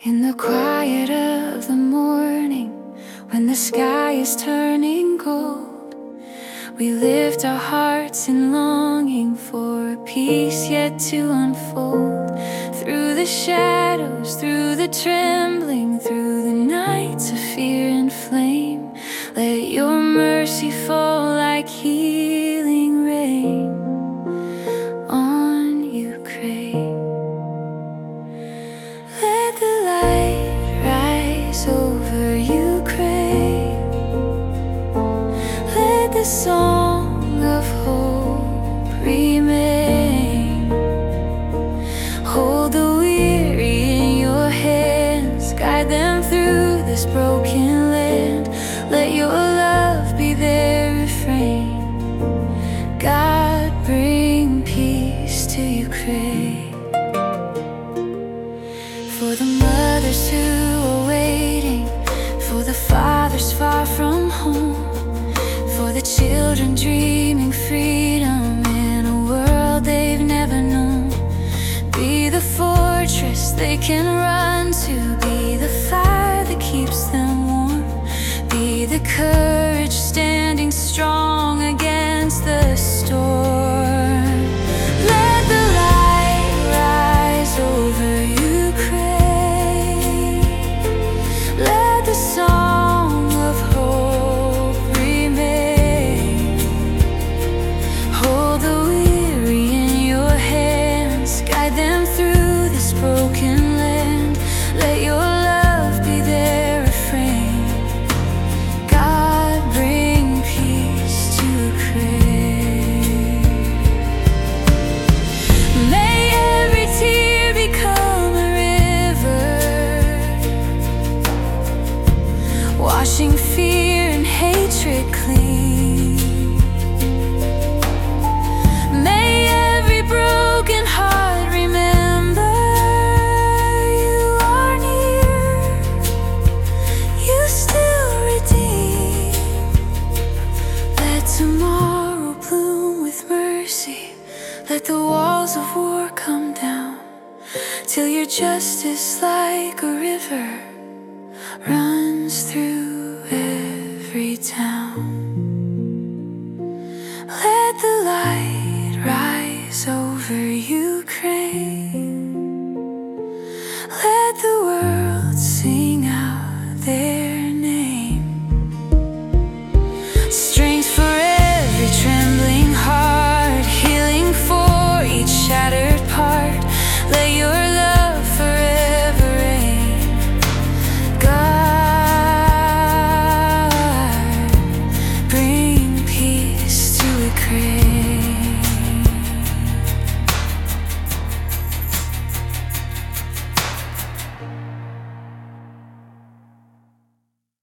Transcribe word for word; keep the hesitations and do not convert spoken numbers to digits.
In the quiet of the morning, when the sky is turning gold, we lift our hearts in longing for a peace yet to unfold. Through the shadows, through the trembling, through the nights of fear and flame, let your mercy fall like healing rain on Ukraine. Let the light rise over Ukraine. Let the song of hope remain. Hold the weary in your hands, guide them through this broken land. Let your love be their refrain. God, bring peace to Ukraine. For the mothers who are waiting, for the fathers far from home, for the children dreaming freedom in a world they've never known. Be the fortress they can run to, be the fire that keeps them warm, be the courage standing strong against the storm. Let the light rise over Ukraine. Let the song of hope remain. Hold the weary in your hands, guide them through this broken land. Let your love be their refrain. God, bring peace to Ukraine. May every tear become a river, washing fear and hatred clean. May every broken heart remember you are near, you still redeem. Let tomorrow bloom with mercy. Let the walls of war come down, till your justice like a river runs through every town. Let the light rise over Ukraine.